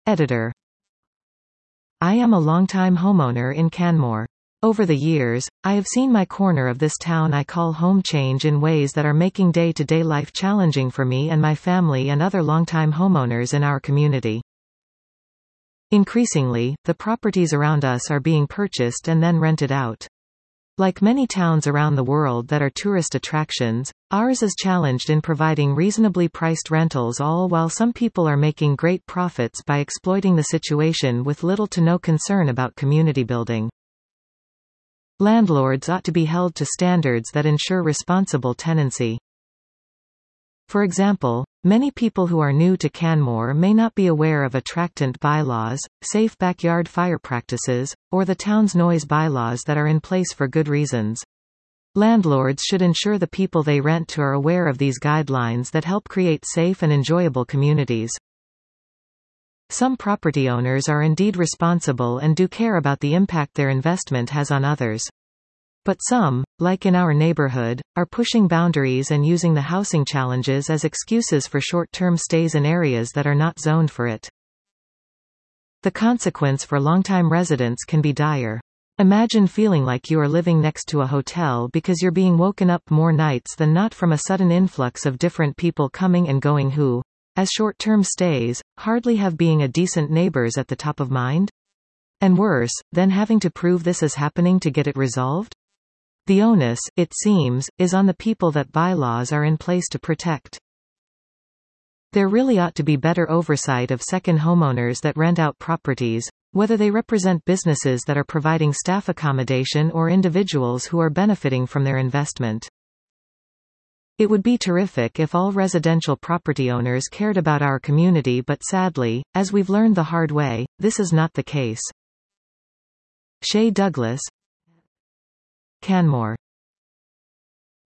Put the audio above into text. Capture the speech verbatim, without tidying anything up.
Editor. I am a longtime homeowner in Canmore. Over the years, I have seen my corner of this town I call home change in ways that are making day-to-day life challenging for me and my family and other longtime homeowners in our community. Increasingly, the properties around us are being purchased and then rented out. Like many towns around the world that are tourist attractions, ours is challenged in providing reasonably priced rentals, all while some people are making great profits by exploiting the situation with little to no concern about community building. Landlords ought to be held to standards that ensure responsible tenancy. For example, many people who are new to Canmore may not be aware of attractant bylaws, safe backyard fire practices, or the town's noise bylaws that are in place for good reasons. Landlords should ensure the people they rent to are aware of these guidelines that help create safe and enjoyable communities. Some property owners are indeed responsible and do care about the impact their investment has on others. But some, like in our neighborhood, are pushing boundaries and using the housing challenges as excuses for short-term stays in areas that are not zoned for it. The consequence for longtime residents can be dire. Imagine feeling like you are living next to a hotel because you're being woken up more nights than not from a sudden influx of different people coming and going who, as short-term stays, hardly have being a decent neighbors at the top of mind? And worse, then having to prove this is happening to get it resolved? The onus, it seems, is on the people that bylaws are in place to protect. There really ought to be better oversight of second homeowners that rent out properties, whether they represent businesses that are providing staff accommodation or individuals who are benefiting from their investment. It would be terrific if all residential property owners cared about our community, but sadly, as we've learned the hard way, this is not the case. Shay Douglas, Canmore.